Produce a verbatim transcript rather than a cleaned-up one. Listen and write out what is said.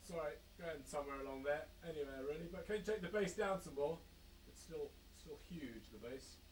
sorry, going somewhere along there. Anywhere really, but can you take the bass down some more? It's still still huge, the bass.